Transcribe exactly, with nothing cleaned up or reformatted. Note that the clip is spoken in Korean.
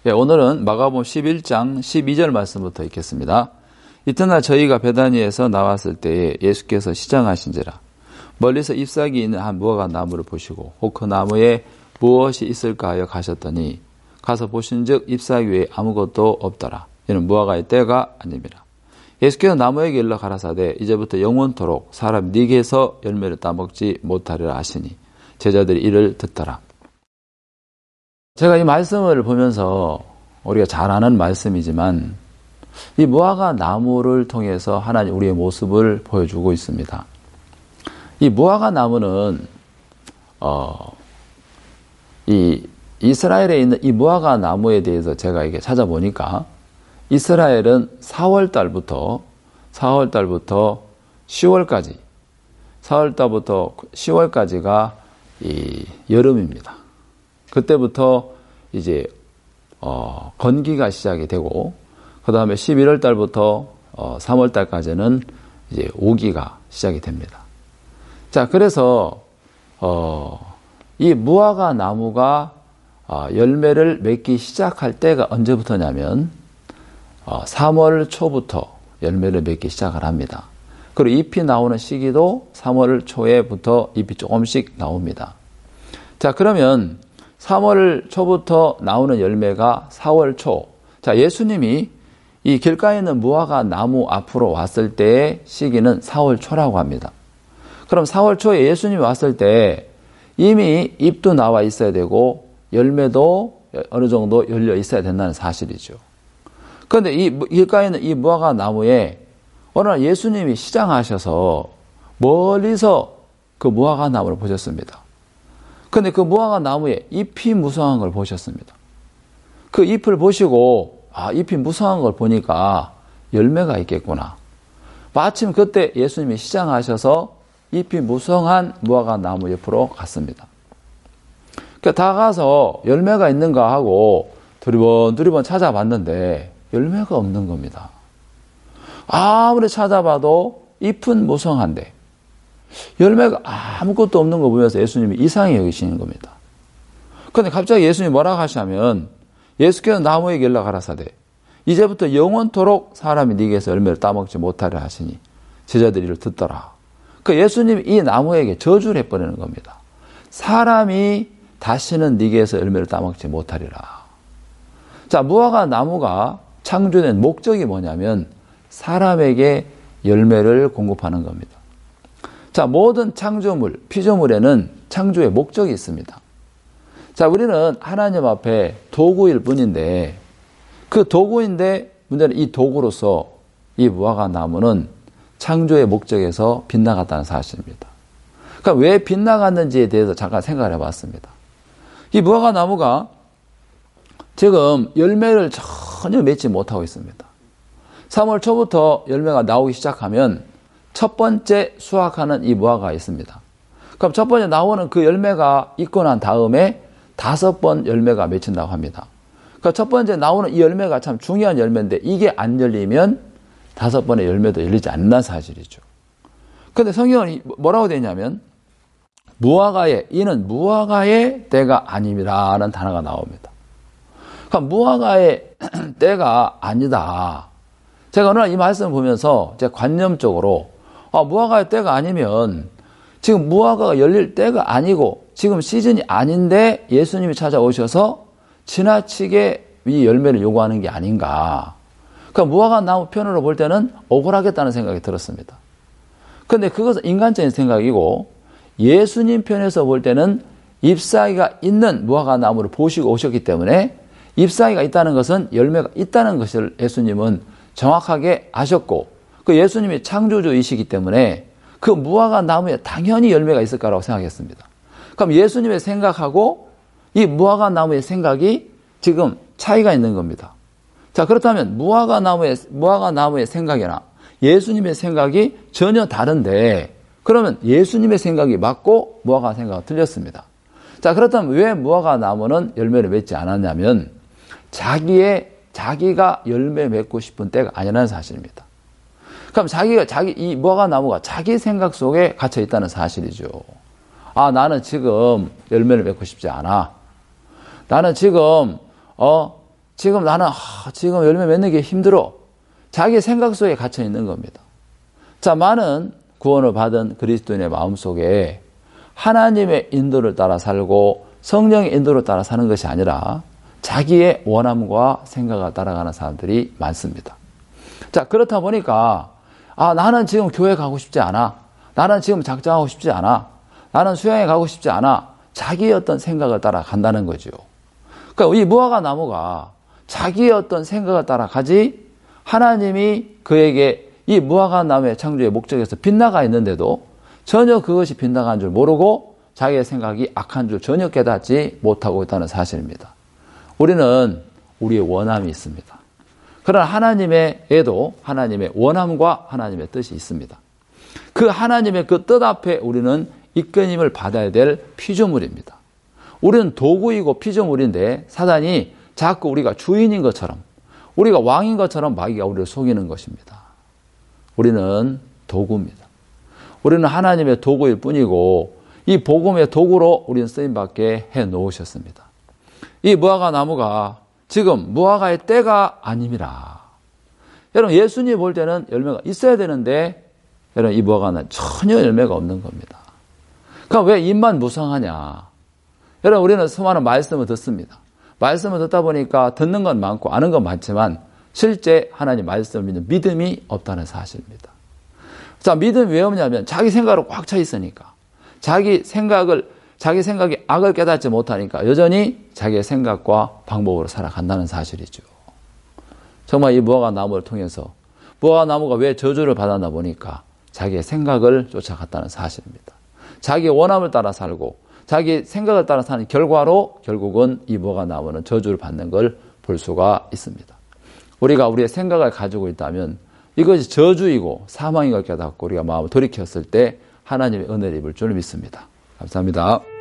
예, 오늘은 마가복음 십일 장 십이 절 말씀부터 읽겠습니다. 이튿날 저희가 베다니에서 나왔을 때에 예수께서 시장하신지라 멀리서 잎사귀 있는 한 무화과 나무를 보시고 혹 그 나무에 무엇이 있을까 하여 가셨더니 가서 보신즉 잎사귀 외에 아무것도 없더라. 이는 무화과의 때가 아님이라. 예수께서 나무에게 일러 가라사대 이제부터 영원토록 사람 네게서 열매를 따먹지 못하리라 하시니 제자들이 이를 듣더라. 제가 이 말씀을 보면서 우리가 잘 아는 말씀이지만 이 무화과 나무를 통해서 하나님 우리의 모습을 보여주고 있습니다. 이 무화과 나무는 어, 이 이스라엘에 있는 이 무화과 나무에 대해서 제가 이게 찾아보니까 이스라엘은 사월 달부터 사월 달부터 시월까지 사월 달부터 시월까지가 이 여름입니다. 그때부터 이제 어, 건기가 시작이 되고 그 다음에 십일월 달부터 어, 삼월 달까지는 이제 오기가 시작이 됩니다. 자, 그래서 어, 이 무화과 나무가 어, 열매를 맺기 시작할 때가 언제부터냐면 어, 삼월 초부터 열매를 맺기 시작을 합니다. 그리고 잎이 나오는 시기도 삼월 초에부터 잎이 조금씩 나옵니다. 자, 그러면 삼월 초부터 나오는 열매가 사월 초. 자, 예수님이 이 길가에 있는 무화과 나무 앞으로 왔을 때의 시기는 사월 초라고 합니다. 그럼 사월 초에 예수님이 왔을 때 이미 잎도 나와 있어야 되고 열매도 어느 정도 열려 있어야 된다는 사실이죠. 그런데 이 길가에 있는 이 무화과 나무에 어느 날 예수님이 시장하셔서 멀리서 그 무화과 나무를 보셨습니다. 근데 그 무화과 나무에 잎이 무성한 걸 보셨습니다. 그 잎을 보시고 아, 잎이 무성한 걸 보니까 열매가 있겠구나. 마침 그때 예수님이 시장하셔서 잎이 무성한 무화과 나무 옆으로 갔습니다. 그러니까 다가가서 열매가 있는가 하고 두리번 두리번 찾아봤는데 열매가 없는 겁니다. 아무리 찾아봐도 잎은 무성한데 열매가 아무것도 없는 거 보면서 예수님이 이상히 여기시는 겁니다. 그런데 갑자기 예수님이 뭐라고 하시냐면 예수께서 나무에게 일러 가라사대 이제부터 영원토록 사람이 네게서 열매를 따먹지 못하려 하시니 제자들이 이를 듣더라. 그 예수님이 이 나무에게 저주를 해버리는 겁니다. 사람이 다시는 네게서 열매를 따먹지 못하리라. 자, 무화과 나무가 창조된 목적이 뭐냐면 사람에게 열매를 공급하는 겁니다. 자, 모든 창조물, 피조물에는 창조의 목적이 있습니다. 자, 우리는 하나님 앞에 도구일 뿐인데 그 도구인데 문제는 이 도구로서 이 무화과 나무는 창조의 목적에서 빗나갔다는 사실입니다. 그러니까 왜 빗나갔는지에 대해서 잠깐 생각을 해봤습니다. 이 무화과 나무가 지금 열매를 전혀 맺지 못하고 있습니다. 삼월 초부터 열매가 나오기 시작하면 첫 번째 수확하는 이 무화과가 있습니다. 그럼 첫 번째 나오는 그 열매가 있고 난 다음에 다섯 번 열매가 맺힌다고 합니다. 그러니까 첫 번째 나오는 이 열매가 참 중요한 열매인데 이게 안 열리면 다섯 번의 열매도 열리지 않는다는 사실이죠. 그런데 성경은 뭐라고 되어 있냐면 무화과의 이는 무화과의 때가 아님이라는 단어가 나옵니다. 그러니까 무화과의 때가 아니다. 제가 오늘 이 말씀을 보면서 제 관념적으로 아, 무화과의 때가 아니면 지금 무화과가 열릴 때가 아니고 지금 시즌이 아닌데 예수님이 찾아오셔서 지나치게 이 열매를 요구하는 게 아닌가. 그러니까 무화과 나무 편으로 볼 때는 억울하겠다는 생각이 들었습니다. 그런데 그것은 인간적인 생각이고 예수님 편에서 볼 때는 잎사귀가 있는 무화과 나무를 보시고 오셨기 때문에 잎사귀가 있다는 것은 열매가 있다는 것을 예수님은 정확하게 아셨고 그 예수님이 창조주이시기 때문에 그 무화과 나무에 당연히 열매가 있을 거라고 생각했습니다. 그럼 예수님의 생각하고 이 무화과 나무의 생각이 지금 차이가 있는 겁니다. 자, 그렇다면 무화과 나무의 무화과 나무의 생각이나 예수님의 생각이 전혀 다른데 그러면 예수님의 생각이 맞고 무화과 생각은 틀렸습니다. 자, 그렇다면 왜 무화과 나무는 열매를 맺지 않았냐면 자기의 자기가 열매 맺고 싶은 때가 아니라는 사실입니다. 그럼 자기가 자기 이 무화과 나무가 자기 생각 속에 갇혀 있다는 사실이죠. 아, 나는 지금 열매를 맺고 싶지 않아. 나는 지금 어 지금 나는 아, 지금 열매 맺는 게 힘들어. 자기 생각 속에 갇혀 있는 겁니다. 자, 많은 구원을 받은 그리스도인의 마음속에 하나님의 인도를 따라 살고 성령의 인도를 따라 사는 것이 아니라 자기의 원함과 생각을 따라가는 사람들이 많습니다. 자, 그렇다 보니까 아, 나는 지금 교회 가고 싶지 않아. 나는 지금 작정하고 싶지 않아. 나는 수양회 가고 싶지 않아. 자기의 어떤 생각을 따라 간다는 거죠. 그러니까 이 무화과 나무가 자기의 어떤 생각을 따라 가지 하나님이 그에게 이 무화과 나무의 창조의 목적에서 빗나가 있는데도 전혀 그것이 빗나간 줄 모르고 자기의 생각이 악한 줄 전혀 깨닫지 못하고 있다는 사실입니다. 우리는 우리의 원함이 있습니다. 그러나 하나님의 애도 하나님의 원함과 하나님의 뜻이 있습니다. 그 하나님의 그 뜻 앞에 우리는 이끌림을 받아야 될 피조물입니다. 우리는 도구이고 피조물인데 사단이 자꾸 우리가 주인인 것처럼 우리가 왕인 것처럼 마귀가 우리를 속이는 것입니다. 우리는 도구입니다. 우리는 하나님의 도구일 뿐이고 이 복음의 도구로 우리는 쓰임받게 해놓으셨습니다. 이 무화과 나무가 지금 무화과의 때가 아님이라. 여러분 예수님 볼 때는 열매가 있어야 되는데 여러분 이 무화과는 전혀 열매가 없는 겁니다. 그럼 왜 입만 무성하냐. 여러분 우리는 수많은 말씀을 듣습니다. 말씀을 듣다 보니까 듣는 건 많고 아는 건 많지만 실제 하나님 말씀을 믿는 믿음이 없다는 사실입니다. 자, 믿음이 왜 없냐면 자기 생각으로 꽉 차 있으니까. 자기 생각을 자기 생각이 악을 깨닫지 못하니까 여전히 자기의 생각과 방법으로 살아간다는 사실이죠. 정말 이 무화과 나무를 통해서 무화과 나무가 왜 저주를 받았나 보니까 자기의 생각을 쫓아갔다는 사실입니다. 자기의 원함을 따라 살고 자기 생각을 따라 사는 결과로 결국은 이 무화과 나무는 저주를 받는 걸 볼 수가 있습니다. 우리가 우리의 생각을 가지고 있다면 이것이 저주이고 사망인 걸 깨닫고 우리가 마음을 돌이켰을 때 하나님의 은혜를 입을 줄 믿습니다. 감사합니다.